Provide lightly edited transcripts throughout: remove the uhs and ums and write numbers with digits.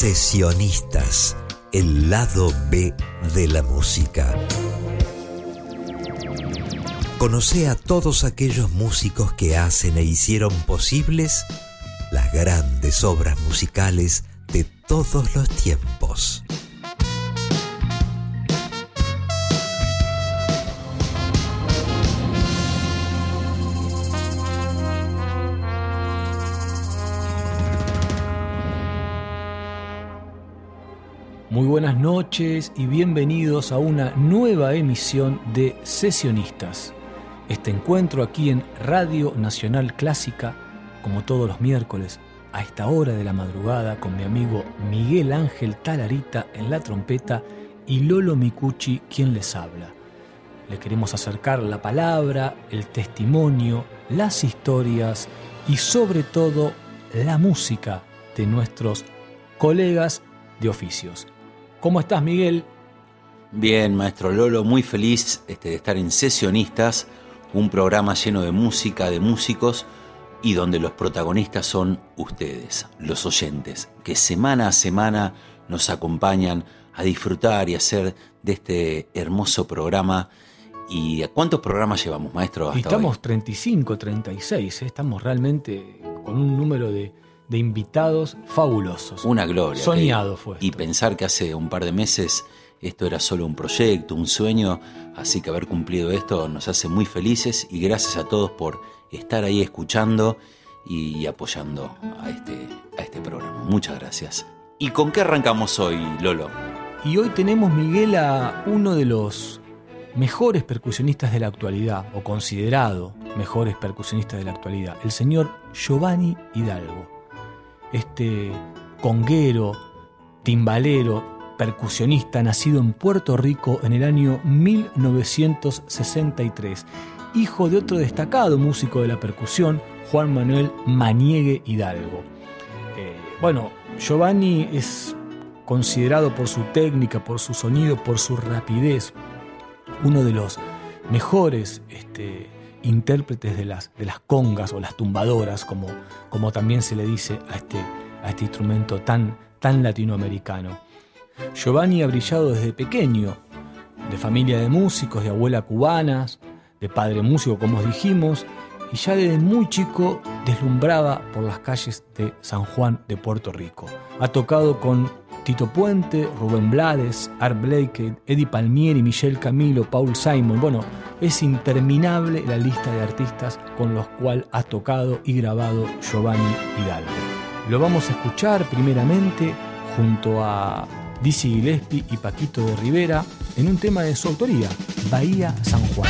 Sesionistas, el lado B de la música. Conoce a todos aquellos músicos que hacen e hicieron posibles las grandes obras musicales de todos los tiempos. Muy buenas noches y bienvenidos a una nueva emisión de Sesionistas. Este encuentro aquí en Radio Nacional Clásica, como todos los miércoles, a esta hora de la madrugada, con mi amigo Miguel Ángel Talarita en la trompeta y Lolo Micucci quien les habla. Le queremos acercar la palabra, el testimonio, las historias y sobre todo la música de nuestros colegas de oficios. ¿Cómo estás, Miguel? Bien, maestro Lolo, muy feliz de estar en Sesionistas, un programa lleno de música, de músicos y donde los protagonistas son ustedes, los oyentes, que semana a semana nos acompañan a disfrutar y hacer de este hermoso programa. ¿Y cuántos programas llevamos, maestro, hasta Estamos hoy? 35, 36, estamos realmente con un número de invitados fabulosos. Una gloria. Soñado fue esto. Y pensar que hace un par de meses esto era solo un proyecto, un sueño, así que haber cumplido esto nos hace muy felices y gracias a todos por estar ahí escuchando y apoyando a este programa. Muchas gracias. ¿Y con qué arrancamos hoy, Lolo? Y hoy tenemos, Miguel, a uno de los mejores percusionistas de la actualidad, o considerado mejores percusionistas de la actualidad, el señor Giovanni Hidalgo. Este conguero, timbalero, percusionista nacido en Puerto Rico en el año 1963, hijo de otro destacado músico de la percusión, Juan Manuel Maniegue Hidalgo. Giovanni es considerado por su técnica, por su sonido, por su rapidez, uno de los mejores intérpretes de las congas o las tumbadoras, como también se le dice a este instrumento tan latinoamericano. Giovanni ha brillado desde pequeño, de familia de músicos, de abuela cubanas, de padre músico, como os dijimos, y ya desde muy chico deslumbraba por las calles de San Juan de Puerto Rico. Ha tocado con Tito Puente, Rubén Blades, Art Blakey, Eddie Palmieri, Michel Camilo, Paul Simon. Es interminable la lista de artistas con los cuales ha tocado y grabado Giovanni Hidalgo. Lo vamos a escuchar primeramente junto a Dizzy Gillespie y Paquito de Rivera en un tema de su autoría, Bahía San Juan.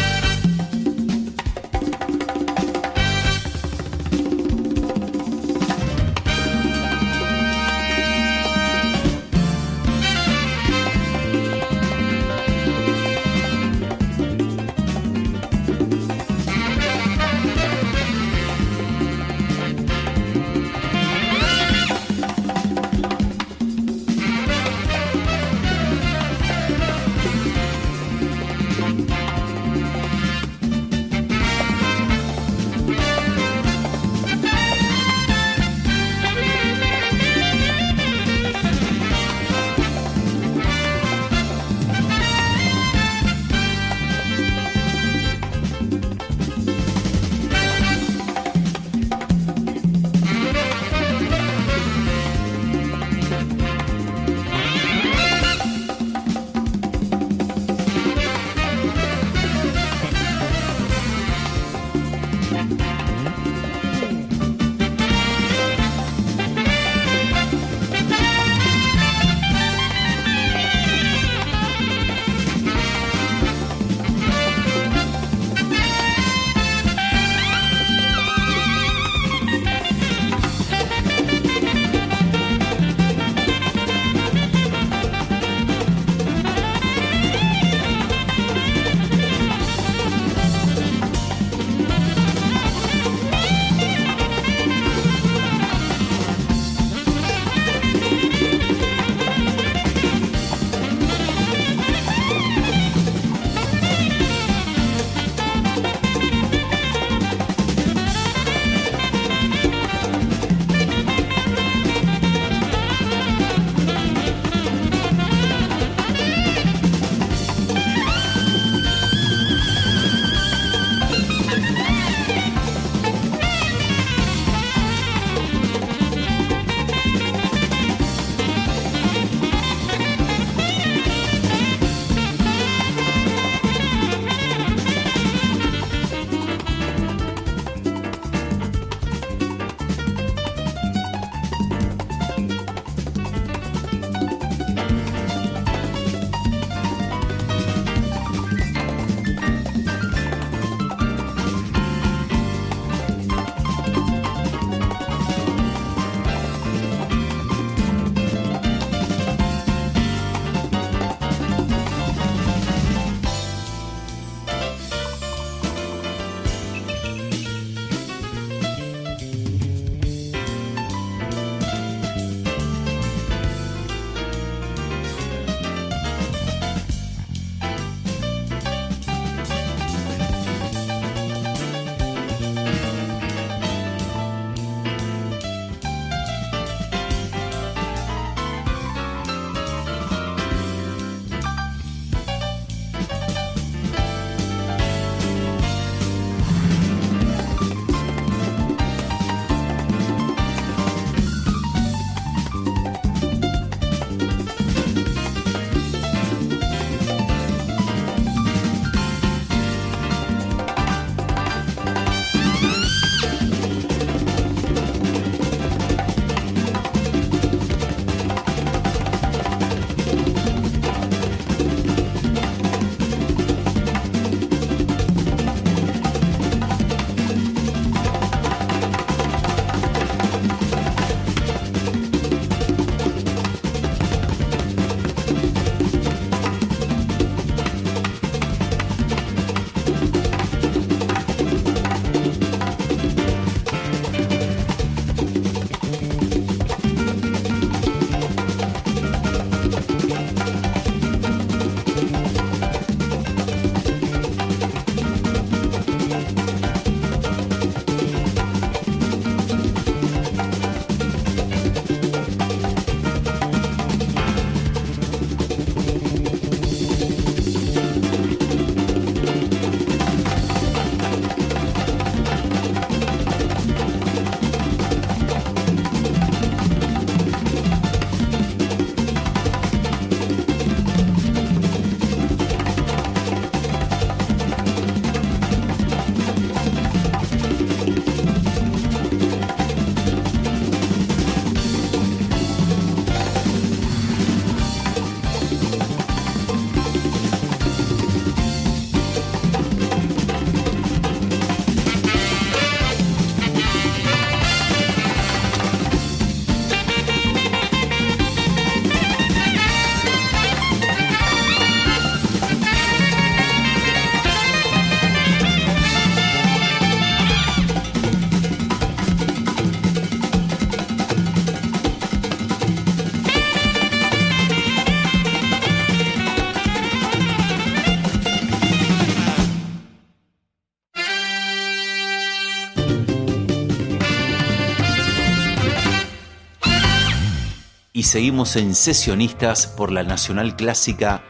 y seguimos en Sesionistas por la Nacional Clásica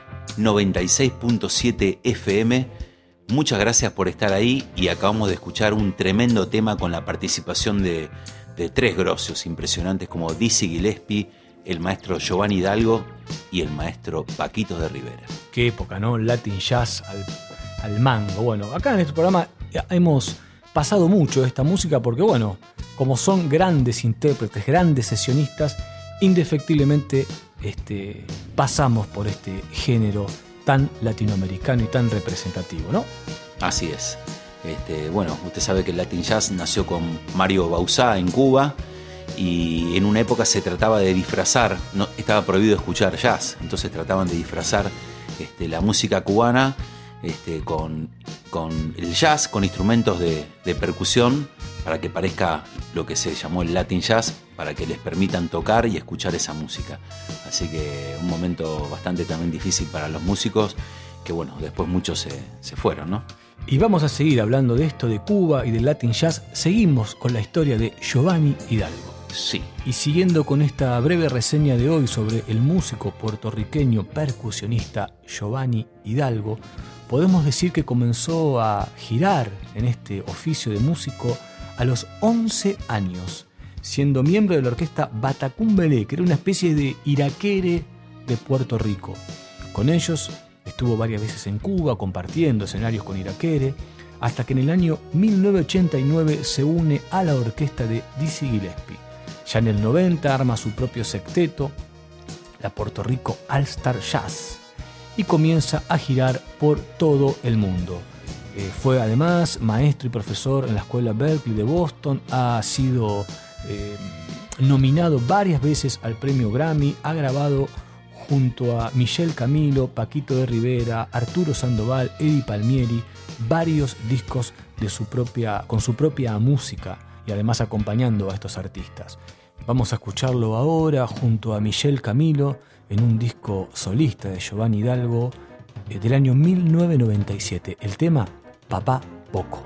96.7 FM. Muchas gracias por estar ahí y acabamos de escuchar un tremendo tema con la participación de tres grosios impresionantes como Dizzy Gillespie, el maestro Giovanni Hidalgo y el maestro Paquito de Rivera. Qué época, ¿no? Latin Jazz al mango. Bueno, acá en este programa hemos pasado mucho de esta música porque, bueno, como son grandes intérpretes, grandes sesionistas, indefectiblemente pasamos por este género tan latinoamericano y tan representativo, ¿no? Así es. Bueno, usted sabe que el Latin Jazz nació con Mario Bauzá en Cuba y en una época se trataba de disfrazar, no, estaba prohibido escuchar jazz, entonces trataban de disfrazar la música cubana con el jazz, con instrumentos de percusión para que parezca lo que se llamó el Latin Jazz, para que les permitan tocar y escuchar esa música. Así que un momento bastante también difícil para los músicos, que bueno, después muchos se fueron, ¿no? Y vamos a seguir hablando de esto, de Cuba y del Latin Jazz. Seguimos con la historia de Giovanni Hidalgo. Sí. Y siguiendo con esta breve reseña de hoy sobre el músico puertorriqueño percusionista Giovanni Hidalgo, podemos decir que comenzó a girar en este oficio de músico a los 11 años, siendo miembro de la orquesta Batacumbelé, que era una especie de Iraquere de Puerto Rico. Con ellos estuvo varias veces en Cuba compartiendo escenarios con Iraquere, hasta que en el año 1989 se une a la orquesta de Dizzy Gillespie. Ya en el 90 arma su propio secteto, la Puerto Rico All Star Jazz, y comienza a girar por todo el mundo. Fue además maestro y profesor en la Escuela Berklee de Boston, ha sido nominado varias veces al premio Grammy, ha grabado junto a Michel Camilo, Paquito de Rivera, Arturo Sandoval, Eddie Palmieri, varios discos con su propia música y además acompañando a estos artistas. Vamos a escucharlo ahora junto a Michel Camilo en un disco solista de Giovanni Hidalgo del año 1997, el tema Papá Poco.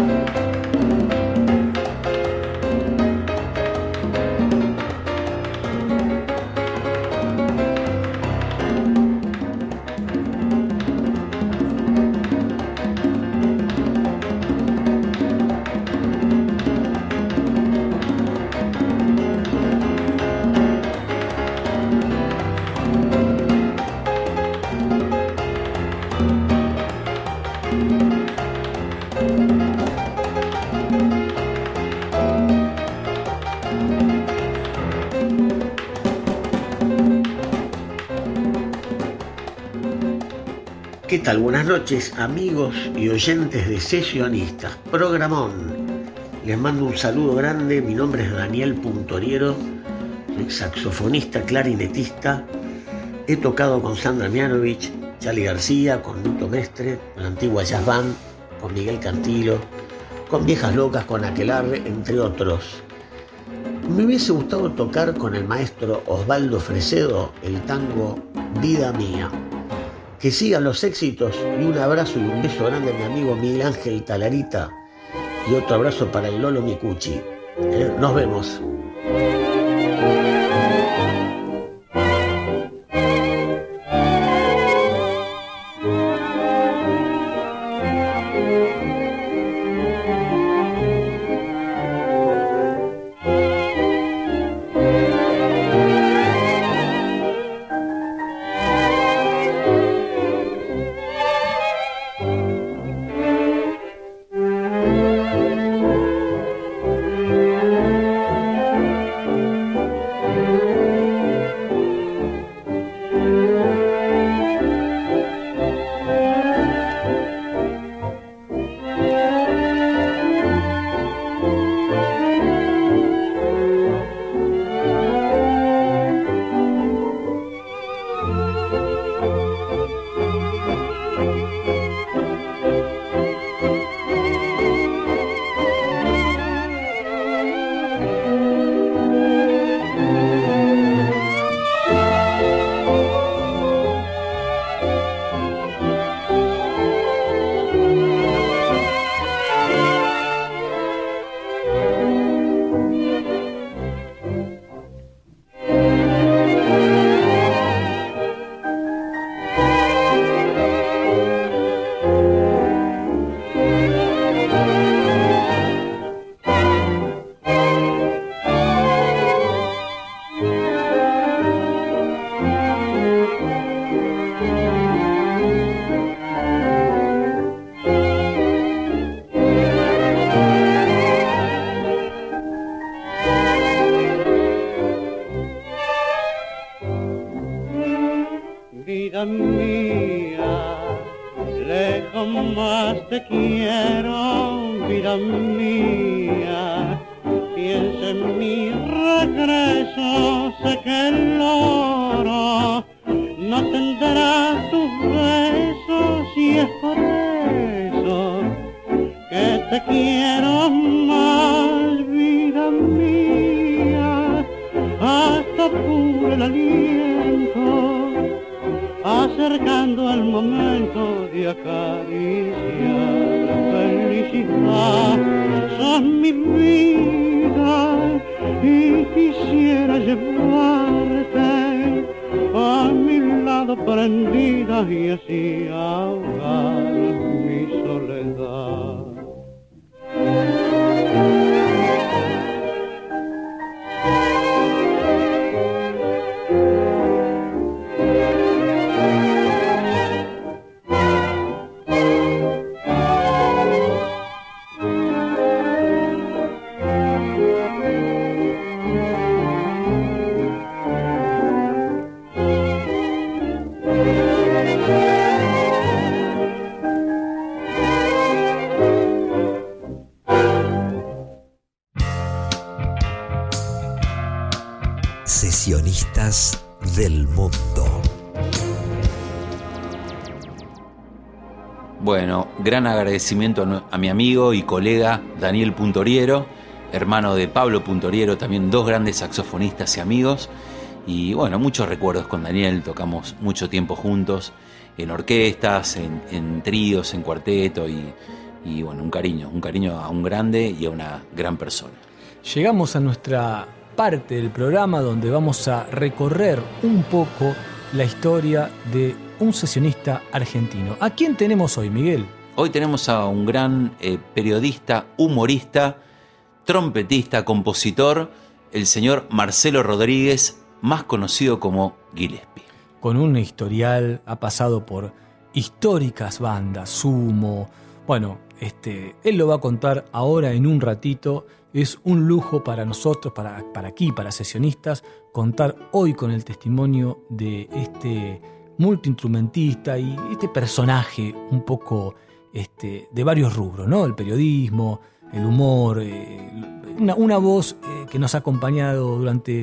¿Qué tal? Buenas noches, amigos y oyentes de Sesionistas. Programón. Les mando un saludo grande. Mi nombre es Daniel Puntoriero. Soy saxofonista, clarinetista. He tocado con Sandra Mianovich, Charly García, con Nito Mestre, con la antigua Jazz Band, con Miguel Cantilo, con Viejas Locas, con Aquelarre, entre otros. Me hubiese gustado tocar con el maestro Osvaldo Fresedo el tango Vida Mía. Que sigan los éxitos y un abrazo y un beso grande a mi amigo Miguel Ángel Talarita y otro abrazo para el Lolo Micucci. Nos vemos. Vida mía, lejos más te quiero, vida mía, piensa en mi regreso, sé que el oro no tendrá tus besos y es por eso que te quiero más, vida mía, hasta puro el aliento, acercando el momento de acariciar felicidad. Sos mi vida y quisiera llevarte a mi lado prendida y así ahogar mi soledad. Sesionistas del mundo. Bueno, gran agradecimiento a mi amigo y colega Daniel Puntoriero, hermano de Pablo Puntoriero, también dos grandes saxofonistas y amigos. Y bueno, muchos recuerdos con Daniel, tocamos mucho tiempo juntos, en orquestas, en tríos, en cuarteto, y y bueno, un cariño a un grande y a una gran persona. Llegamos a nuestra parte del programa donde vamos a recorrer un poco la historia de un sesionista argentino. ¿A quién tenemos hoy, Miguel? Hoy tenemos a un gran periodista, humorista, trompetista, compositor, el señor Marcelo Rodríguez, más conocido como Gillespie. Con un historial, ha pasado por históricas bandas, Sumo. Bueno, él lo va a contar ahora en un ratito. Es un lujo para nosotros, para aquí, para sesionistas, contar hoy con el testimonio de este multiinstrumentista y este personaje un poco de varios rubros, ¿no? El periodismo, el humor, una voz que nos acompaña durante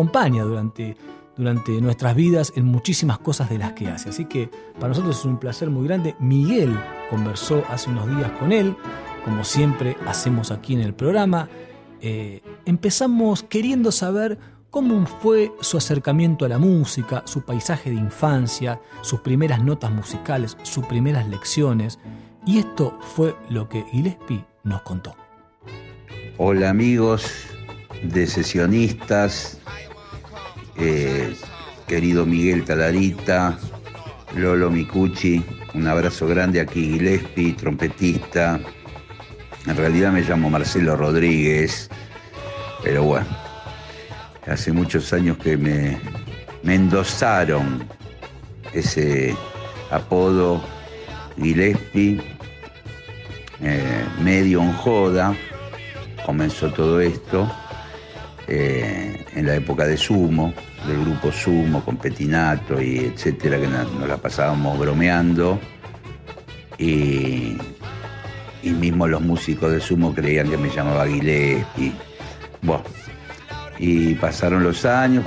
nuestras vidas en muchísimas cosas de las que hace. Así que para nosotros es un placer muy grande. Miguel conversó hace unos días con él, como siempre hacemos aquí en el programa. Empezamos queriendo saber cómo fue su acercamiento a la música, su paisaje de infancia, sus primeras notas musicales, sus primeras lecciones. Y esto fue lo que Gillespie nos contó. Hola amigos de sesionistas, querido Miguel Talarita, Lolo Micucci, un abrazo grande aquí, Gillespie, trompetista. En realidad me llamo Marcelo Rodríguez, pero bueno, hace muchos años que me endosaron ese apodo Gillespie, medio en joda. Comenzó todo esto en la época de Sumo, del grupo Sumo, con Petinato y etcétera, que nos la pasábamos bromeando y mismo los músicos de Sumo creían que me llamaba Gillespie. Bueno, y pasaron los años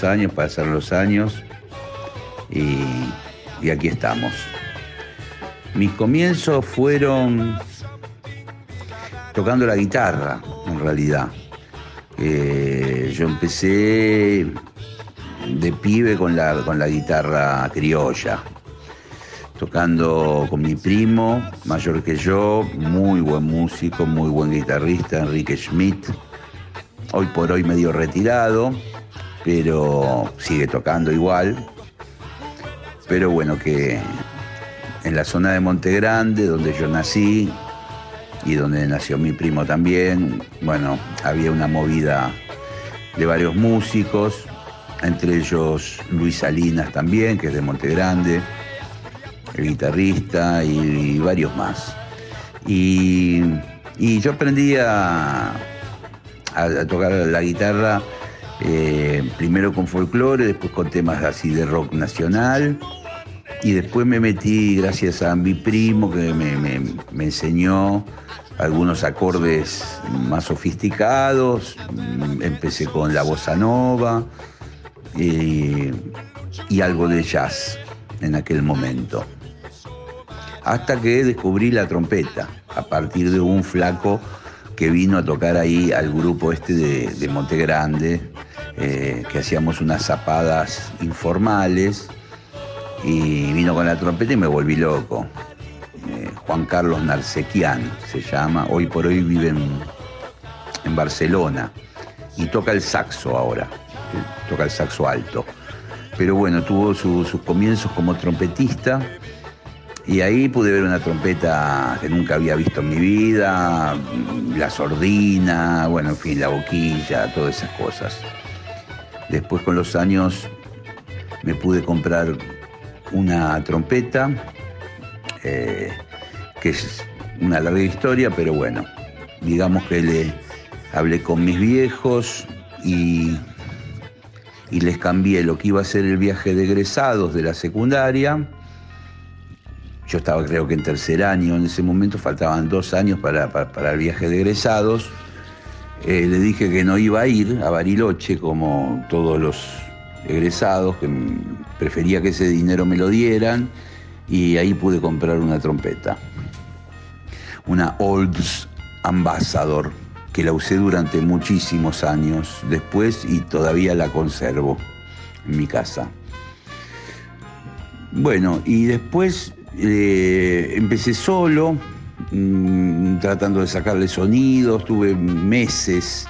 y aquí estamos. Mis comienzos fueron tocando la guitarra, en realidad. Yo empecé de pibe con la guitarra criolla, tocando con mi primo, mayor que yo, muy buen músico, muy buen guitarrista, Enrique Schmidt, hoy por hoy medio retirado, pero sigue tocando igual. Pero bueno, que en la zona de Monte Grande, donde yo nací y donde nació mi primo también, bueno, había una movida de varios músicos, entre ellos Luis Salinas también, que es de Monte Grande, el guitarrista, y varios más. Y yo aprendí a tocar la guitarra primero con folclore, después con temas así de rock nacional, y después me metí gracias a mi primo que me enseñó algunos acordes más sofisticados. Empecé con la bossa nova y algo de jazz en aquel momento, hasta que descubrí la trompeta a partir de un flaco que vino a tocar ahí al grupo de Monte Grande, que hacíamos unas zapadas informales, y vino con la trompeta y me volví loco. Juan Carlos Narsequian se llama, hoy por hoy vive en Barcelona y toca el saxo ahora, toca el saxo alto. Pero bueno, tuvo sus comienzos como trompetista, y ahí pude ver una trompeta que nunca había visto en mi vida, la sordina, bueno, en fin, la boquilla, todas esas cosas. Después, con los años, me pude comprar una trompeta, que es una larga historia, pero bueno, digamos que le hablé con mis viejos y les cambié lo que iba a ser el viaje de egresados de la secundaria. Yo estaba, creo que en tercer año en ese momento, faltaban 2 años para el viaje de egresados. Le dije que no iba a ir a Bariloche como todos los egresados, que prefería que ese dinero me lo dieran, y ahí pude comprar una trompeta, una Olds Ambassador, que la usé durante muchísimos años después y todavía la conservo en mi casa. Bueno, y después empecé solo, tratando de sacarle sonido. Estuve meses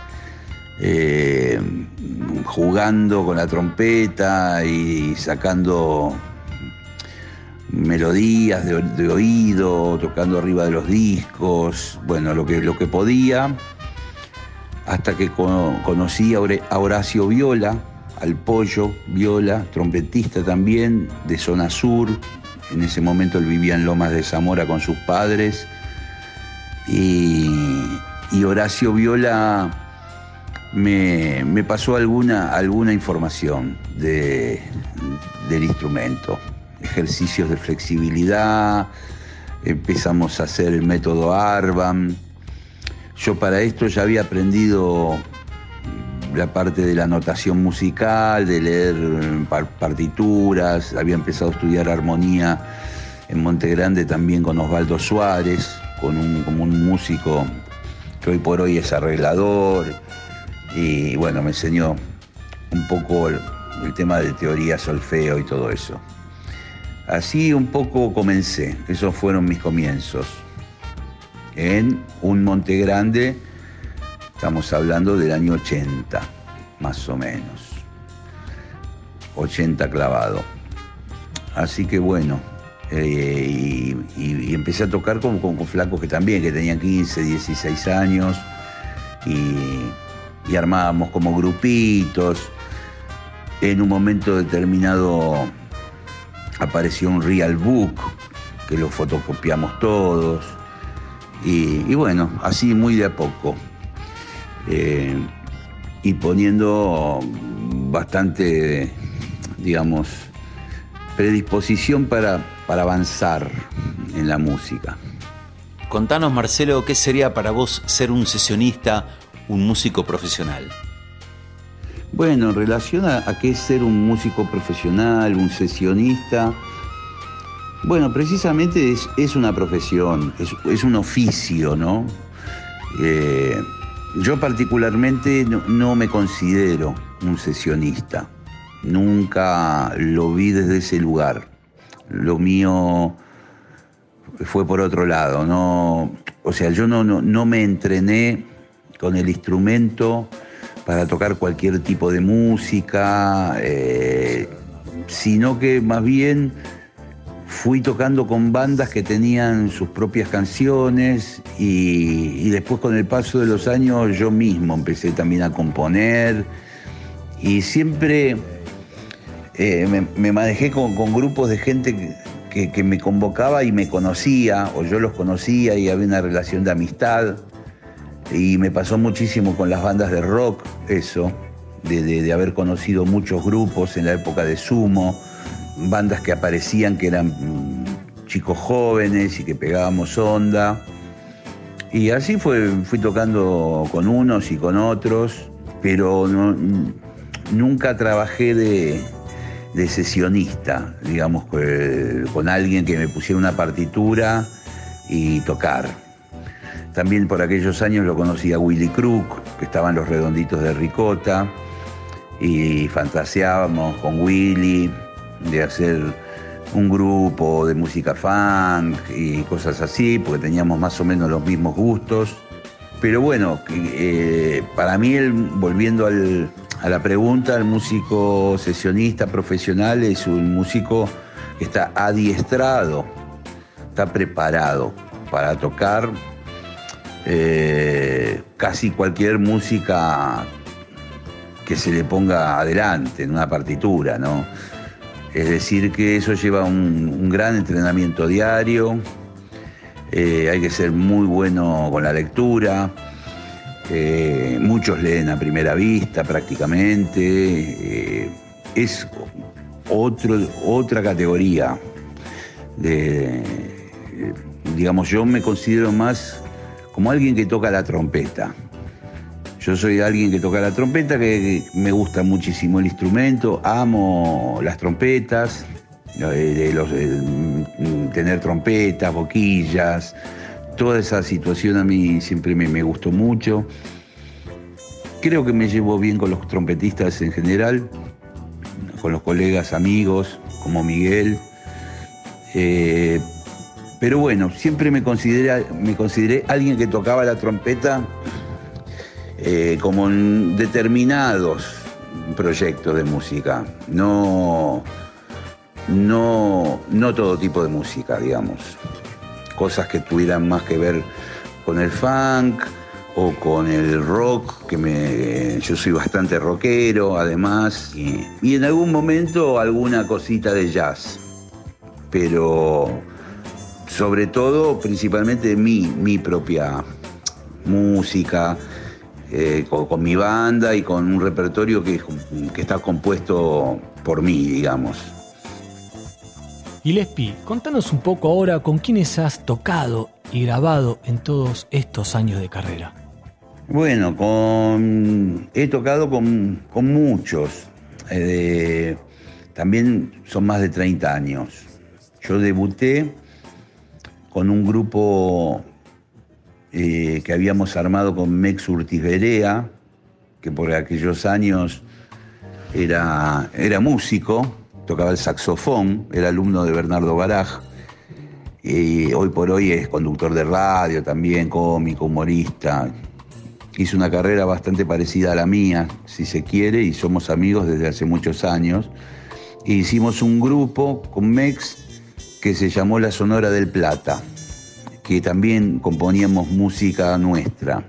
jugando con la trompeta y sacando melodías de oído, tocando arriba de los discos, bueno, lo que podía, hasta que conocí a Horacio Viola, al Pollo Viola, trompetista también, de zona sur. En ese momento él vivía en Lomas de Zamora con sus padres, y Horacio Viola me pasó alguna información del instrumento, ejercicios de flexibilidad, empezamos a hacer el método Arban. Yo para esto ya había aprendido la parte de la notación musical, de leer partituras, había empezado a estudiar armonía en Monte Grande también con Osvaldo Suárez, como un músico que hoy por hoy es arreglador, y bueno, me enseñó un poco el tema de teoría, solfeo y todo eso. Así un poco comencé, esos fueron mis comienzos. En un Monte Grande, estamos hablando del año 80, más o menos. 80 clavado. Así que bueno, y empecé a tocar con flacos que tenían 15, 16 años, y armábamos como grupitos. En un momento determinado apareció un Real Book, que lo fotocopiamos todos, y bueno, así muy de a poco, y poniendo bastante, digamos, predisposición para avanzar en la música. Contanos, Marcelo, ¿qué sería para vos ser un sesionista, un músico profesional? Bueno, en relación a qué es ser un músico profesional, un sesionista, bueno, precisamente es una profesión, es un oficio, ¿no? Yo particularmente no me considero un sesionista, nunca lo vi desde ese lugar. Lo mío fue por otro lado, ¿no? O sea, yo no me entrené con el instrumento para tocar cualquier tipo de música, sino que más bien fui tocando con bandas que tenían sus propias canciones, y después con el paso de los años yo mismo empecé también a componer, y siempre me manejé con grupos de gente que me convocaba y me conocía, o yo los conocía y había una relación de amistad. Y me pasó muchísimo con las bandas de rock, eso, de haber conocido muchos grupos en la época de Sumo, bandas que aparecían que eran chicos jóvenes y que pegábamos onda. Y así fui tocando con unos y con otros, pero nunca trabajé de sesionista, digamos, con alguien que me pusiera una partitura y tocar. También por aquellos años lo conocí a Willy Crook, que estaban Los Redonditos de Ricota, y fantaseábamos con Willy de hacer un grupo de música funk y cosas así, porque teníamos más o menos los mismos gustos. Pero bueno, para mí, volviendo a la pregunta, el músico sesionista profesional es un músico que está adiestrado, está preparado para tocar casi cualquier música que se le ponga adelante en una partitura, ¿no? Es decir, que eso lleva un gran entrenamiento diario, hay que ser muy bueno con la lectura, muchos leen a primera vista prácticamente, es otra categoría. Digamos, yo me considero más como alguien que toca la trompeta. Yo soy alguien que toca la trompeta, que me gusta muchísimo el instrumento, amo las trompetas, tener trompetas, boquillas, toda esa situación a mí siempre me gustó mucho. Creo que me llevo bien con los trompetistas en general, con los colegas, amigos, como Miguel. Pero bueno, siempre me consideré alguien que tocaba la trompeta como en determinados proyectos de música, no todo tipo de música, digamos. Cosas que tuvieran más que ver con el funk o con el rock, yo soy bastante rockero además, y en algún momento alguna cosita de jazz, pero sobre todo, principalmente mi propia música, con mi banda y con un repertorio que está compuesto por mí, digamos. Gillespie, contanos un poco ahora con quiénes has tocado y grabado en todos estos años de carrera. Bueno, he tocado con muchos. También son más de 30 años. Yo debuté con un grupo que habíamos armado con Mex Urtiz Berea, que por aquellos años era músico, tocaba el saxofón, era alumno de Bernardo Baraj, y hoy por hoy es conductor de radio también, cómico, humorista. Hizo una carrera bastante parecida a la mía, si se quiere, y somos amigos desde hace muchos años. E hicimos un grupo con Mex que se llamó La Sonora del Plata, que también componíamos música nuestra,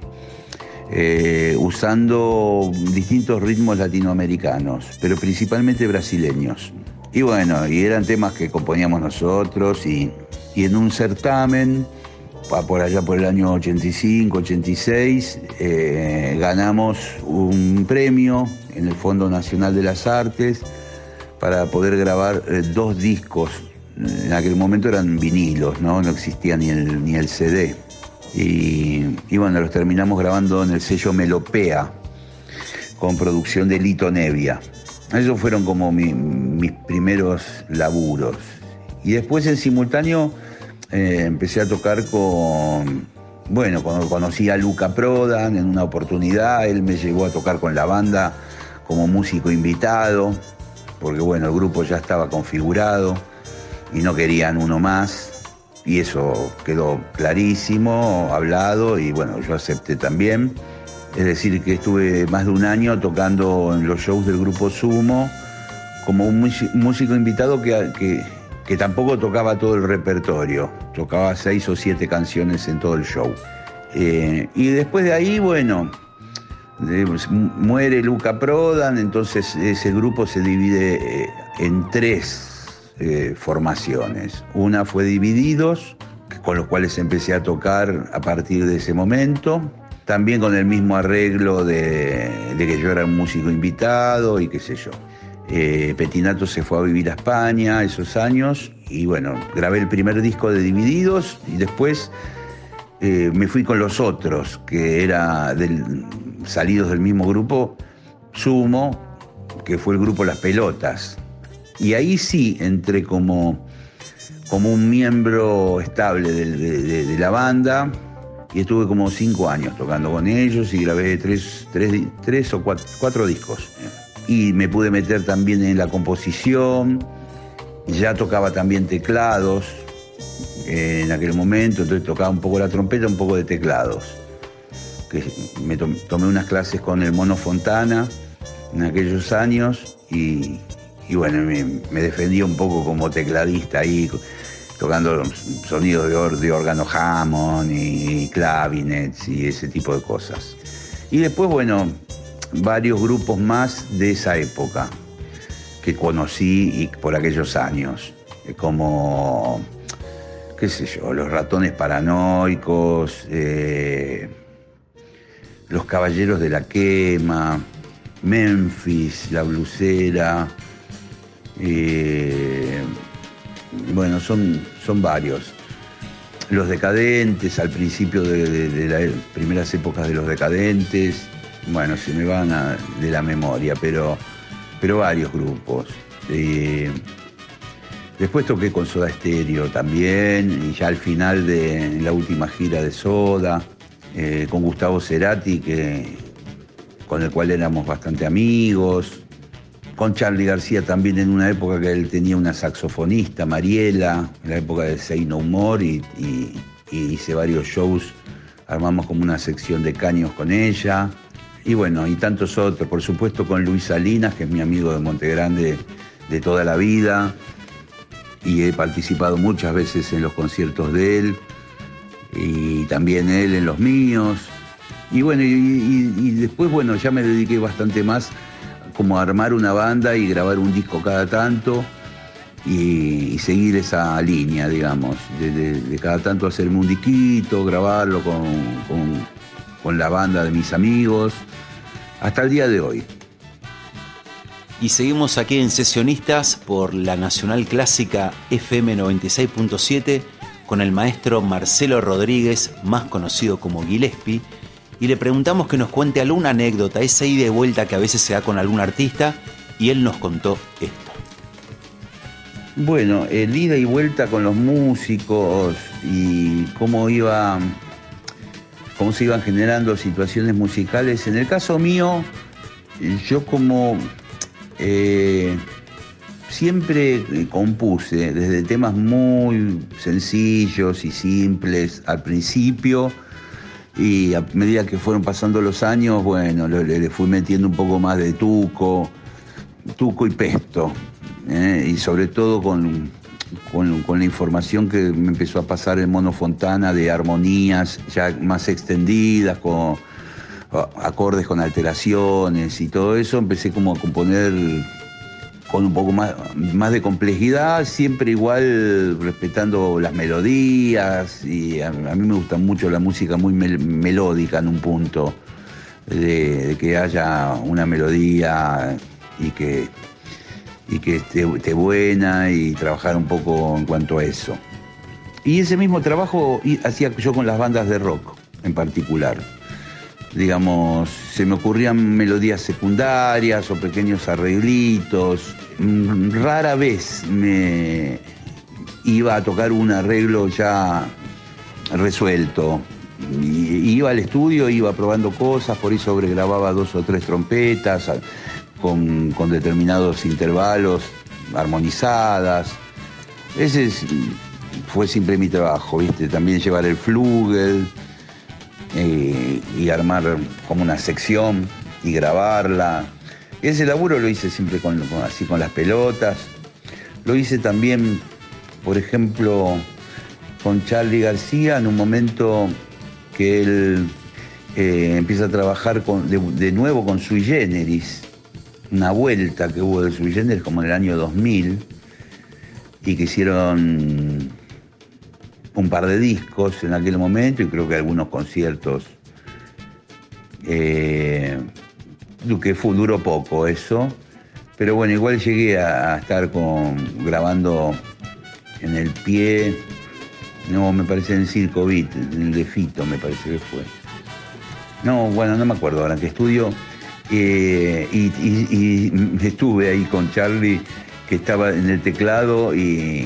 usando distintos ritmos latinoamericanos, pero principalmente brasileños. Y bueno, y eran temas que componíamos nosotros, y en un certamen, por allá por el año 85, 86, ganamos un premio en el Fondo Nacional de las Artes para poder grabar 2 discos. En aquel momento eran vinilos, no existía ni el CD. Y bueno, los terminamos grabando en el sello Melopea, con producción de Lito Nevia. Esos fueron como mis primeros laburos. Y después en simultáneo empecé a tocar cuando conocí a Luca Prodan en una oportunidad, él me llevó a tocar con la banda como músico invitado, porque bueno, el grupo ya estaba configurado y no querían uno más, y eso quedó clarísimo, hablado, y bueno, yo acepté también. Es decir, que estuve más de un año tocando en los shows del grupo Sumo como un músico invitado que tampoco tocaba todo el repertorio, tocaba 6 o 7 canciones en todo el show. Y después de ahí, bueno, muere Luca Prodan, entonces ese grupo se divide en 3 formaciones. Una fue Divididos, con los cuales empecé a tocar a partir de ese momento, también con el mismo arreglo de que yo era un músico invitado y qué sé yo. Petinato se fue a vivir a España esos años y bueno, grabé el primer disco de Divididos y después me fui con los otros, que era salidos del mismo grupo, Sumo, que fue el grupo Las Pelotas. Y ahí sí entré como un miembro estable de la banda y estuve como 5 años tocando con ellos y grabé 3 o 4 discos. Y me pude meter también en la composición, ya tocaba también teclados en aquel momento, entonces tocaba un poco la trompeta, un poco de teclados. Que me tomé unas clases con el Mono Fontana en aquellos años y bueno, me defendí un poco como tecladista ahí, tocando sonidos de órgano Hammond y clavinets y ese tipo de cosas. Y después, bueno, varios grupos más de esa época que conocí y por aquellos años, como, qué sé yo, Los Ratones Paranoicos, Los Caballeros de la Quema, Memphis, La Blusera. Bueno, son varios. Los Decadentes, al principio de las primeras épocas de Los Decadentes, bueno, se me van de la memoria, pero varios grupos. Después toqué con Soda Stereo también, y ya al final de la última gira de Soda, con Gustavo Cerati, con el cual éramos bastante amigos. con Charly García también en una época que él tenía una saxofonista, Mariela, en la época de Say No More, y hice varios shows, armamos como una sección de caños con ella, y bueno, y tantos otros, por supuesto con Luis Salinas, que es mi amigo de Montegrande de toda la vida, y he participado muchas veces en los conciertos de él, y también él en los míos, y bueno, y después, bueno, ya me dediqué bastante más como a armar una banda y grabar un disco cada tanto y seguir esa línea, digamos, de cada tanto hacerme un disquito, grabarlo con la banda de mis amigos, hasta el día de hoy. Y seguimos aquí en Sesionistas por la Nacional Clásica FM 96.7 con el maestro Marcelo Rodríguez, más conocido como Gillespie, y le preguntamos que nos cuente alguna anécdota, esa ida y vuelta que a veces se da con algún artista, y él nos contó esto. Bueno, el ida y vuelta con los músicos y cómo se iban generando situaciones musicales. En el caso mío, yo como siempre compuse desde temas muy sencillos y simples al principio, y a medida que fueron pasando los años, bueno, le fui metiendo un poco más de tuco y pesto, y sobre todo con la información que me empezó a pasar el Mono Fontana de armonías ya más extendidas, con acordes con alteraciones y todo eso, empecé como a componer con un poco más de complejidad, siempre igual respetando las melodías, y a mí me gusta mucho la música muy melódica en un punto, de que haya una melodía y que esté buena, y trabajar un poco en cuanto a eso. Y ese mismo trabajo hacía yo con las bandas de rock en particular. Digamos, se me ocurrían melodías secundarias o pequeños arreglitos. Rara vez me iba a tocar un arreglo ya resuelto. Iba al estudio, iba probando cosas, por ahí sobregrababa 2 o 3 trompetas con determinados intervalos, armonizadas. Ese fue siempre mi trabajo, ¿viste? También llevar el flugel, y armar como una sección y grabarla. Ese laburo lo hice siempre así con las pelotas. Lo hice también, por ejemplo, con Charly García, en un momento que él empieza a trabajar de nuevo con Sui Generis, una vuelta que hubo de Sui Generis como en el año 2000, y que hicieron un par de discos en aquel momento, y creo que algunos conciertos, que duró poco eso, pero bueno, igual llegué a estar grabando en el Pie, no, me parece en el Circo Beat, en el de Fito me parece que fue. No, bueno, no me acuerdo ahora en qué estudio, y estuve ahí con Charly, que estaba en el teclado, y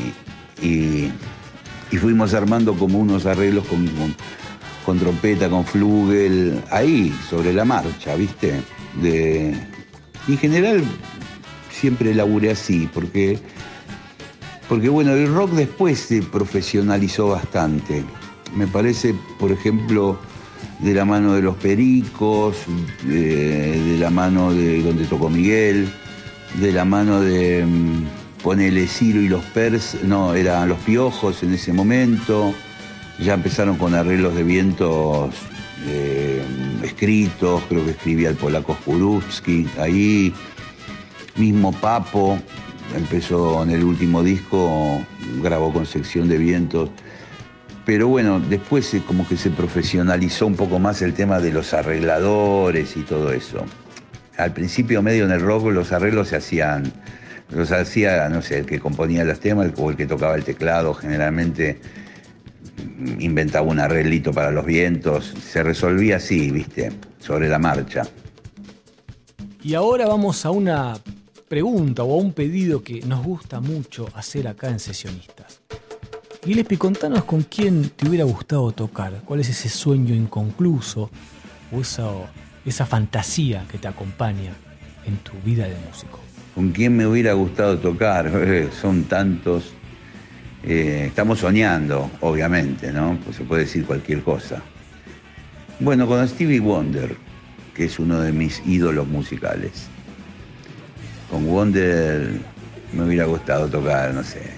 fuimos armando como unos arreglos con trompeta, con flugel, ahí, sobre la marcha, ¿viste? En general siempre laburé así, porque bueno, el rock después se profesionalizó bastante. Me parece, por ejemplo, de la mano de los Pericos, de la mano de donde tocó Miguel, de la mano de... ponele Ciro y los no, eran los Piojos en ese momento, ya empezaron con arreglos de vientos escritos, creo que escribía el polaco Skurubski, ahí mismo Papo empezó en el último disco, grabó con sección de vientos, pero bueno, después como que se profesionalizó un poco más el tema de los arregladores y todo eso. Al principio medio en el rock los arreglos los hacía, no sé, el que componía los temas o el que tocaba el teclado, generalmente inventaba un arreglito para los vientos, se resolvía así, ¿viste? Sobre la marcha. Y ahora vamos a una pregunta o a un pedido que nos gusta mucho hacer acá en Sesionistas. Gillespie, contanos con quién te hubiera gustado tocar, cuál es ese sueño inconcluso o esa fantasía que te acompaña en tu vida de músico. ¿Con quién me hubiera gustado tocar? Son tantos. Estamos soñando, obviamente, ¿no? Pues se puede decir cualquier cosa. Bueno, con Stevie Wonder, que es uno de mis ídolos musicales. Con Wonder me hubiera gustado tocar, no sé,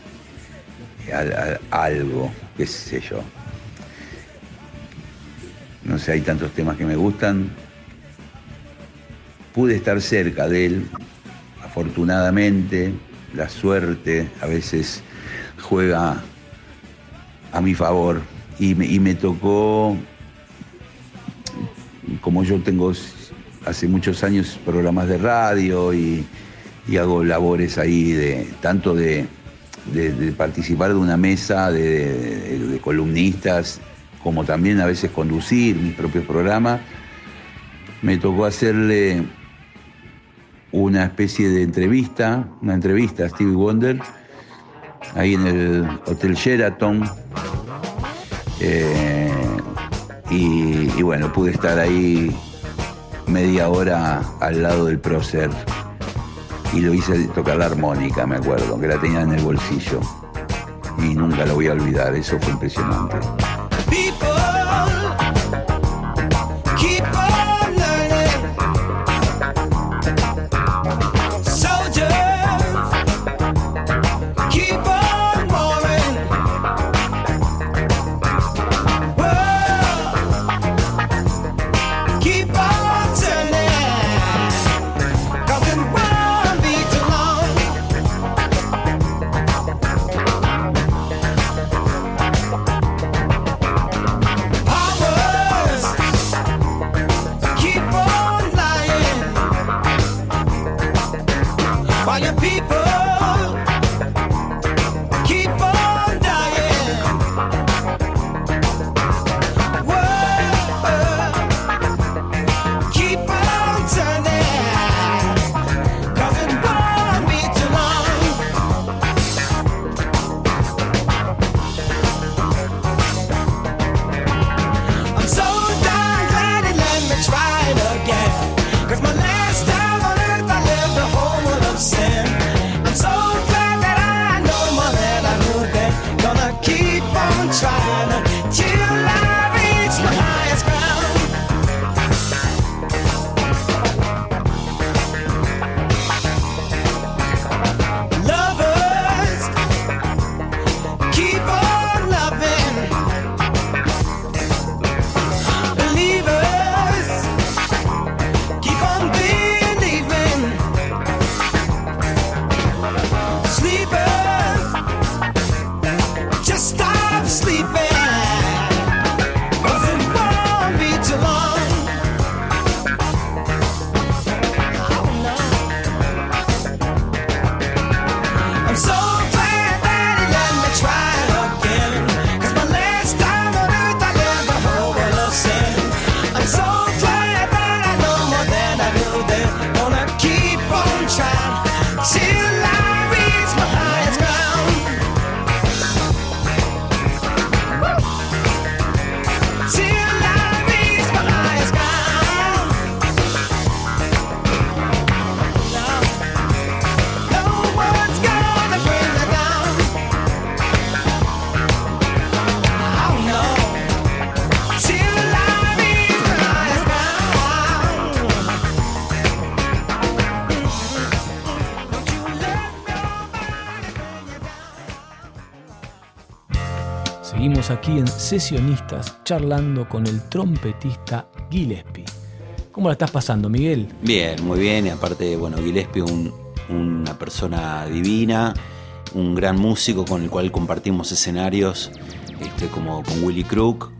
algo, qué sé yo. No sé, hay tantos temas que me gustan. Pude estar cerca de él, afortunadamente. La suerte a veces juega a mi favor y me tocó, como yo tengo hace muchos años programas de radio y hago labores ahí tanto de participar de una mesa de columnistas, como también a veces conducir mis propios programas. Me tocó hacerle una especie de entrevista a Stevie Wonder, ahí en el Hotel Sheraton. Y bueno, pude estar ahí media hora al lado del prócer y lo hice tocar la armónica, me acuerdo, que la tenía en el bolsillo. Y nunca lo voy a olvidar, eso fue impresionante. Seguimos aquí en Sesionistas charlando con el trompetista Gillespie. ¿Cómo la estás pasando, Miguel? Bien, muy bien. Y aparte, bueno, Gillespie una persona divina, un gran músico con el cual compartimos escenarios, como con Willy Crook.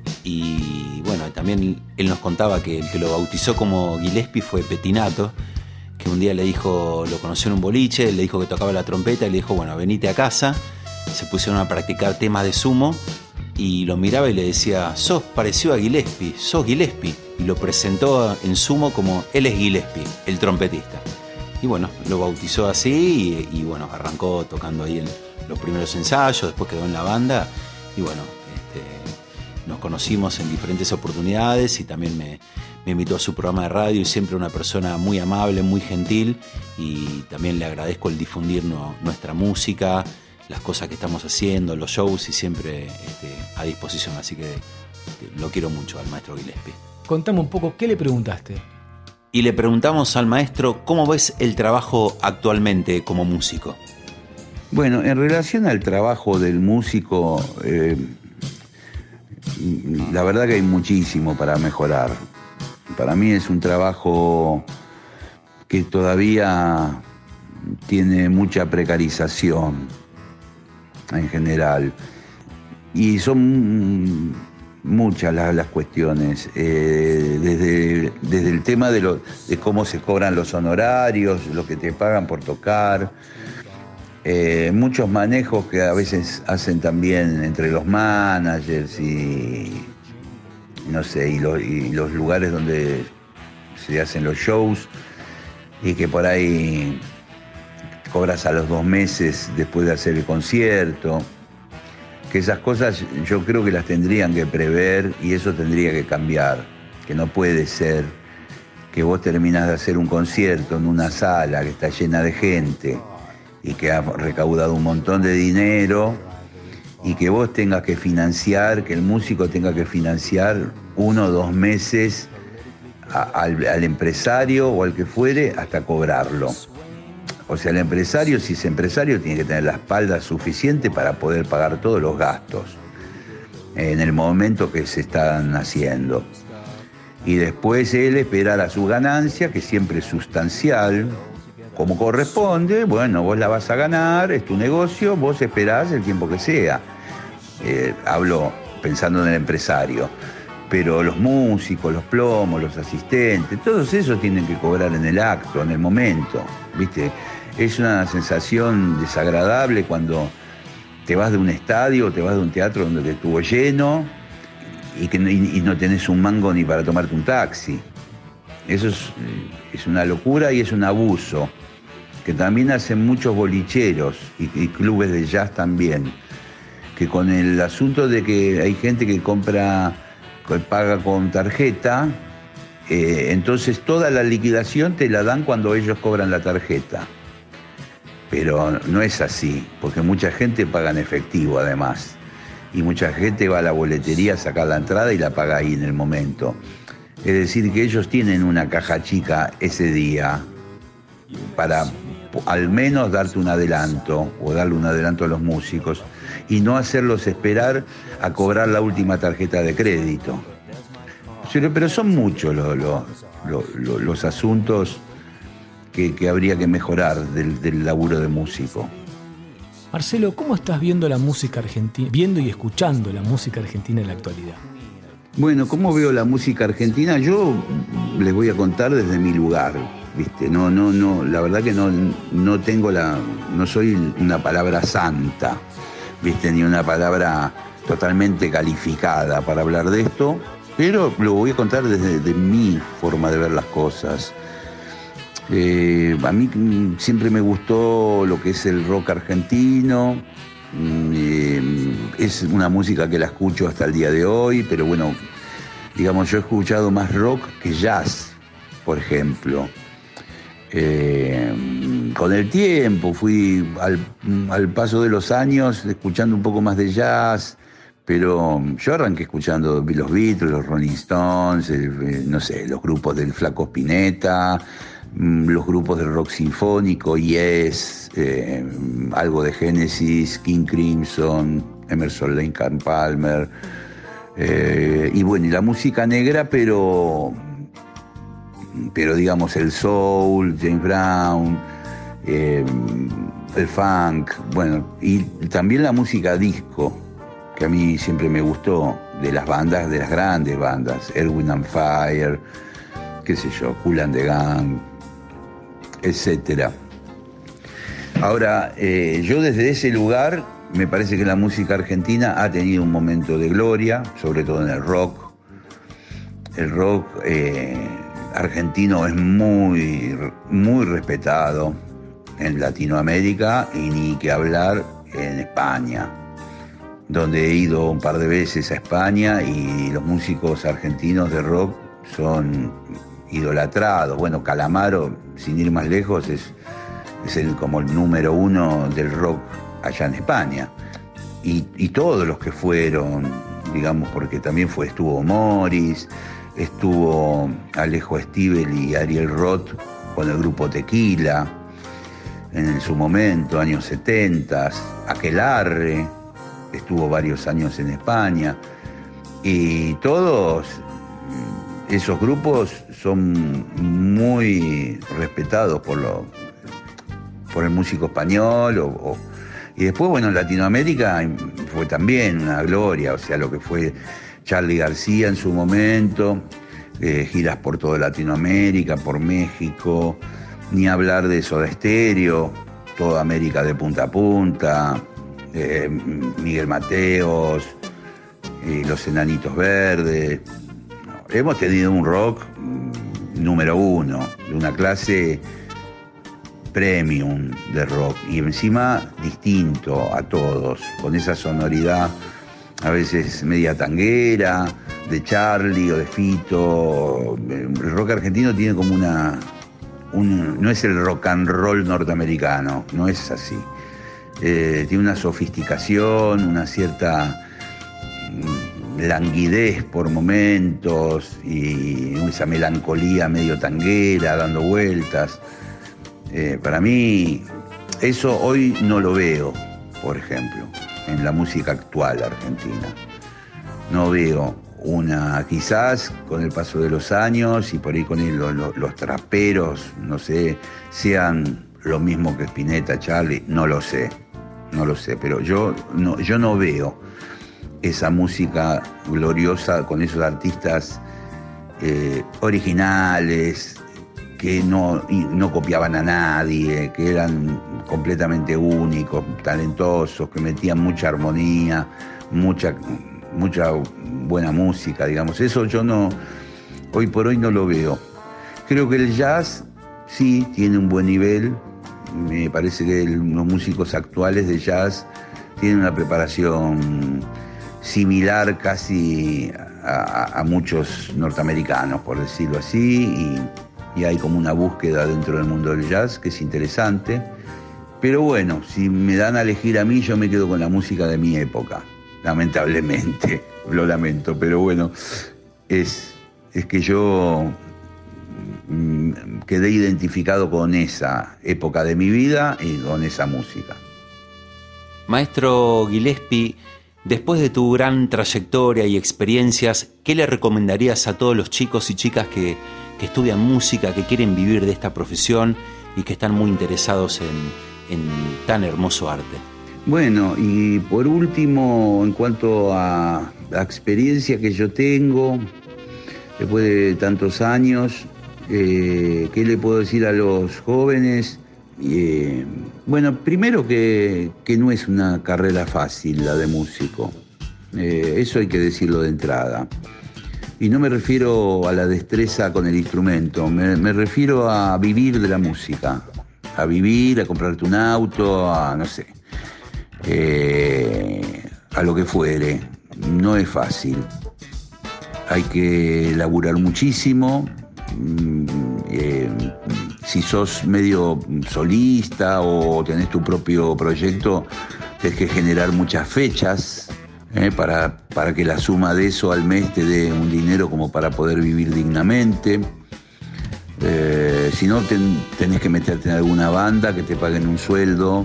Y bueno, también él nos contaba que el que lo bautizó como Gillespie fue Pettinato, que un día le dijo, lo conoció en un boliche, le dijo que tocaba la trompeta y le dijo, bueno, venite a casa. Se pusieron a practicar temas de sumo y lo miraba y le decía, sos parecido a Gillespie, sos Gillespie. Y lo presentó en sumo como él es Gillespie, el trompetista. Y bueno, lo bautizó así y bueno, arrancó tocando ahí en los primeros ensayos, después quedó en la banda y bueno, nos conocimos en diferentes oportunidades y también me invitó a su programa de radio y siempre una persona muy amable, muy gentil, y también le agradezco el difundir nuestra música, las cosas que estamos haciendo, los shows, y siempre a disposición, así que lo quiero mucho al maestro Gillespie. Contame un poco, ¿qué le preguntaste? Y le preguntamos al maestro cómo ves el trabajo actualmente como músico. Bueno, en relación al trabajo del músico, la verdad que hay muchísimo para mejorar. Para mí es un trabajo que todavía tiene mucha precarización en general. Y son muchas las cuestiones, desde el tema de cómo se cobran los honorarios, lo que te pagan por tocar, muchos manejos que a veces hacen también entre los managers y no sé, y los lugares donde se hacen los shows, y que por ahí cobras a los 2 meses después de hacer el concierto. Que esas cosas yo creo que las tendrían que prever, y eso tendría que cambiar. Que no puede ser que vos terminás de hacer un concierto en una sala que está llena de gente y que ha recaudado un montón de dinero, y que vos tengas que financiar, que el músico tenga que financiar 1 o 2 meses al empresario o al que fuere hasta cobrarlo. O sea, el empresario, si es empresario, tiene que tener la espalda suficiente para poder pagar todos los gastos en el momento que se están haciendo. Y después él esperar a su ganancia, que siempre es sustancial, como corresponde. Bueno, vos la vas a ganar, es tu negocio, vos esperás el tiempo que sea. Hablo pensando en el empresario. Pero los músicos, los plomos, los asistentes, todos esos tienen que cobrar en el acto, en el momento, ¿viste? Es una sensación desagradable cuando te vas de un estadio o te vas de un teatro donde te estuvo lleno y no tenés un mango ni para tomarte un taxi. Eso es una locura y es un abuso, que también hacen muchos bolicheros y clubes de jazz también, que con el asunto de que hay gente que paga con tarjeta, entonces toda la liquidación te la dan cuando ellos cobran la tarjeta. Pero no es así, porque mucha gente paga en efectivo además. Y mucha gente va a la boletería a sacar la entrada y la paga ahí en el momento. Es decir, que ellos tienen una caja chica ese día para al menos darte un adelanto o darle un adelanto a los músicos y no hacerlos esperar a cobrar la última tarjeta de crédito. Pero son muchos los asuntos que habría que mejorar del laburo de músico. Marcelo, ¿cómo estás viendo la música argentina, viendo y escuchando la música argentina en la actualidad? Bueno, ¿cómo veo la música argentina? Yo les voy a contar desde mi lugar, ¿viste? No, la verdad que no tengo no soy una palabra santa, ¿viste? Ni una palabra totalmente calificada para hablar de esto, pero lo voy a contar desde mi forma de ver las cosas. A mí siempre me gustó lo que es el rock argentino. Es una música que la escucho hasta el día de hoy, pero bueno, digamos, yo he escuchado más rock que jazz, por ejemplo. Con el tiempo fui al paso de los años escuchando un poco más de jazz, pero yo arranqué escuchando los Beatles, los Rolling Stones, no sé, los grupos del Flaco Spinetta, los grupos del rock sinfónico, Yes, algo de Genesis, King Crimson, Emerson Lake and Palmer, y bueno, y la música negra, pero digamos el soul, James Brown, el funk, bueno, y también la música disco, que a mí siempre me gustó, de las bandas, de las grandes bandas, Earth, Wind and Fire, qué sé yo, Kool and the Gang, etcétera. Ahora, yo desde ese lugar me parece que la música argentina ha tenido un momento de gloria, sobre todo en el rock. El rock argentino es muy, muy respetado en Latinoamérica y ni que hablar en España, donde he ido un par de veces a España y los músicos argentinos de rock son idolatrados. Bueno, Calamaro, sin ir más lejos, es como el número 1 del rock allá en España. Y todos los que fueron, digamos, porque también estuvo Morris, estuvo Alejo Stivel y Ariel Roth con el grupo Tequila, en su momento, años 70, Aquelarre, estuvo varios años en España, y todos esos grupos son muy respetados por el músico español, y después, bueno, en Latinoamérica fue también una gloria, o sea, lo que fue Charly García en su momento, giras por toda Latinoamérica, por México, ni hablar de Soda Stereo, toda América de punta a punta, Miguel Mateos, Los Enanitos Verdes. Hemos tenido un rock número 1, de una clase premium de rock, y encima distinto a todos, con esa sonoridad a veces media tanguera, de Charly o de Fito. El rock argentino tiene como no es el rock and roll norteamericano, no es así. Tiene una sofisticación, una cierta languidez por momentos, y esa melancolía medio tanguera dando vueltas. Para mí eso hoy no lo veo, por ejemplo, en la música actual argentina. No veo quizás con el paso de los años y por ahí con los traperos, no sé, sean lo mismo que Spinetta, Charly, no lo sé, pero yo no veo esa música gloriosa con esos artistas originales, que no copiaban a nadie, que eran completamente únicos, talentosos, que metían mucha armonía, mucha buena música, digamos. Eso yo hoy por hoy no lo veo. Creo que el jazz sí tiene un buen nivel. Me parece que los músicos actuales de jazz tienen una preparación similar casi a muchos norteamericanos, por decirlo así, y hay como una búsqueda dentro del mundo del jazz que es interesante. Pero bueno, si me dan a elegir a mí, yo me quedo con la música de mi época. Lamentablemente, lo lamento, pero bueno, es que yo quedé identificado con esa época de mi vida y con esa música. Maestro Gillespie, después de tu gran trayectoria y experiencias, ¿qué le recomendarías a todos los chicos y chicas que estudian música, que quieren vivir de esta profesión y que están muy interesados en tan hermoso arte? Bueno, y por último, en cuanto a la experiencia que yo tengo, después de tantos años, ¿qué le puedo decir a los jóvenes? Bueno, primero que no es una carrera fácil la de músico, eso hay que decirlo de entrada. Y no me refiero a la destreza con el instrumento, me refiero a vivir de la música, a vivir, a comprarte un auto, a no sé, a lo que fuere. No es fácil, hay que laburar muchísimo. Si sos medio solista o tenés tu propio proyecto, tenés que generar muchas fechas para que la suma de eso al mes te dé un dinero como para poder vivir dignamente. Si no, tenés que meterte en alguna banda que te paguen un sueldo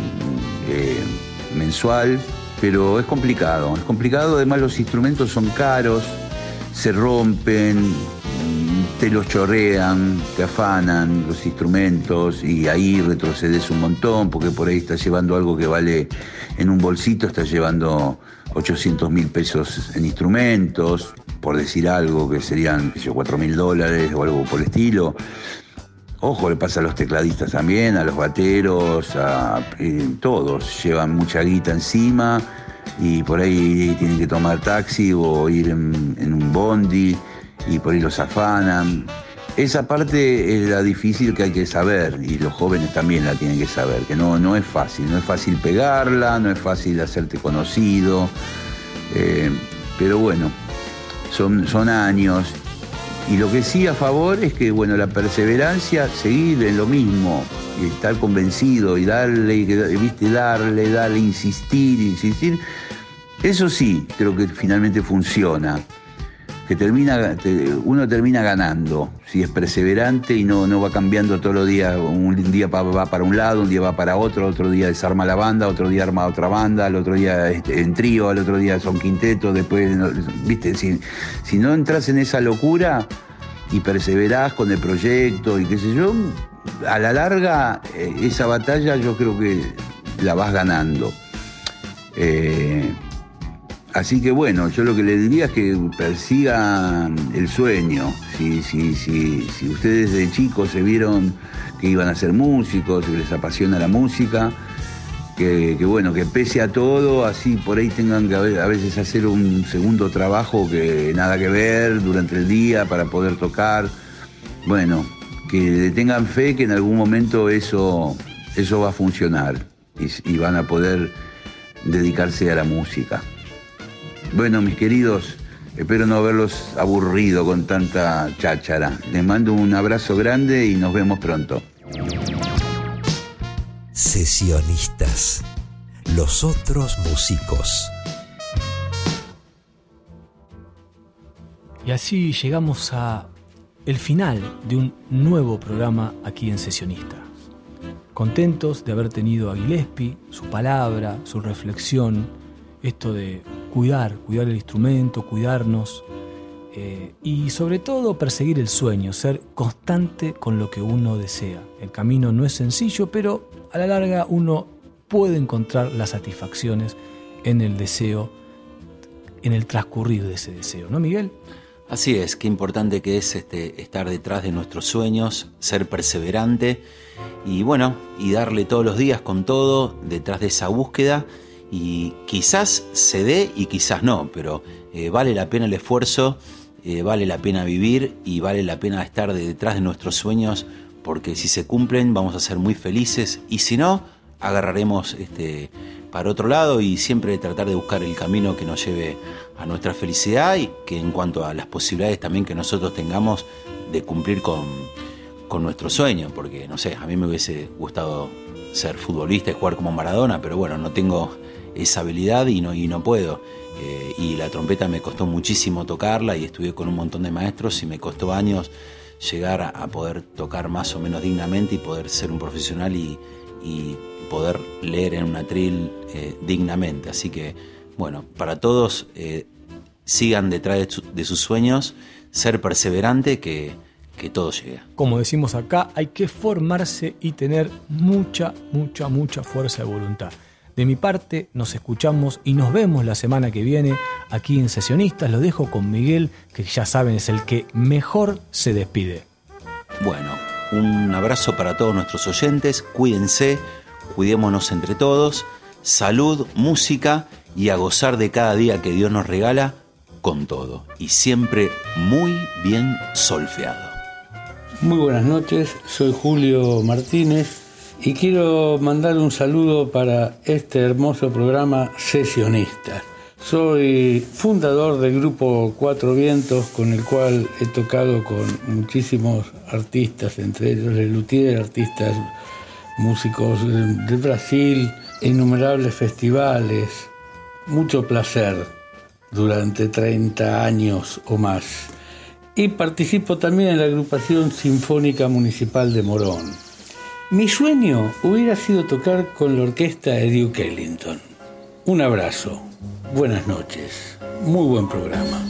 mensual, pero es complicado, además los instrumentos son caros, se rompen, te los chorrean, te afanan los instrumentos y ahí retrocedes un montón, porque por ahí estás llevando algo que vale, en un bolsito estás llevando 800.000 pesos en instrumentos, por decir algo, que serían $4.000 o algo por el estilo. Ojo, le pasa a los tecladistas también, a los bateros, todos llevan mucha guita encima y por ahí tienen que tomar taxi o ir en un bondi y por ahí los afanan. Esa parte es la difícil que hay que saber, y los jóvenes también la tienen que saber, que no es fácil pegarla, no es fácil hacerte conocido, pero bueno, son años Y lo que sí a favor es que, bueno, la perseverancia, seguir en lo mismo, y estar convencido y darle, insistir. Eso sí, creo que finalmente funciona. Que uno termina ganando si es perseverante y no va cambiando todos los días. Un día va para un lado, un día va para otro día desarma la banda, otro día arma otra banda, el otro día en trío, al otro día son quintetos, después, ¿viste? Si no entras en esa locura y perseverás con el proyecto y qué sé yo, a la larga esa batalla yo creo que la vas ganando. Así que bueno, yo lo que les diría es que persigan el sueño. Si ustedes de chicos se vieron que iban a ser músicos, que les apasiona la música, que bueno, que pese a todo, así por ahí tengan que a veces hacer un segundo trabajo que nada que ver durante el día para poder tocar. Bueno, que tengan fe que en algún momento eso va a funcionar y van a poder dedicarse a la música. Bueno, mis queridos, espero no haberlos aburrido con tanta cháchara. Les mando un abrazo grande y nos vemos pronto. Sesionistas, los otros músicos. Y así llegamos a el final de un nuevo programa aquí en Sesionistas. Contentos de haber tenido a Gillespie, su palabra, su reflexión, esto de cuidar el instrumento, cuidarnos y sobre todo perseguir el sueño, ser constante con lo que uno desea. El camino no es sencillo, pero a la larga uno puede encontrar las satisfacciones en el deseo, en el transcurrir de ese deseo, ¿no, Miguel? Así es, qué importante que es estar detrás de nuestros sueños, ser perseverante y bueno, y darle todos los días con todo detrás de esa búsqueda. Y quizás se dé y quizás no, pero vale la pena el esfuerzo, vale la pena vivir y vale la pena estar detrás de nuestros sueños, porque si se cumplen vamos a ser muy felices y si no, agarraremos para otro lado y siempre tratar de buscar el camino que nos lleve a nuestra felicidad y que en cuanto a las posibilidades también que nosotros tengamos de cumplir con nuestro sueño, porque no sé, a mí me hubiese gustado ser futbolista y jugar como Maradona, pero bueno, no tengo esa habilidad y no puedo. Y la trompeta me costó muchísimo tocarla y estudié con un montón de maestros y me costó años llegar a poder tocar más o menos dignamente y poder ser un profesional y poder leer en un atril dignamente. Así que bueno, para todos sigan detrás de sus sueños, ser perseverante que todo llega. Como decimos acá, hay que formarse y tener mucha fuerza de voluntad. De mi parte, nos escuchamos y nos vemos la semana que viene aquí en Sesionistas. Lo dejo con Miguel, que ya saben es el que mejor se despide. Bueno, un abrazo para todos nuestros oyentes. Cuídense, cuidémonos entre todos. Salud, música y a gozar de cada día que Dios nos regala con todo. Y siempre muy bien solfeado. Muy buenas noches, soy Julio Martínez y quiero mandar un saludo para este hermoso programa Sesionistas. Soy fundador del grupo Cuatro Vientos, con el cual he tocado con muchísimos artistas, entre ellos el luthier, artistas, músicos de Brasil, innumerables festivales, mucho placer durante 30 años o más. Y participo también en la agrupación Sinfónica Municipal de Morón. Mi sueño hubiera sido tocar con la orquesta de Duke Ellington. Un abrazo, buenas noches, muy buen programa.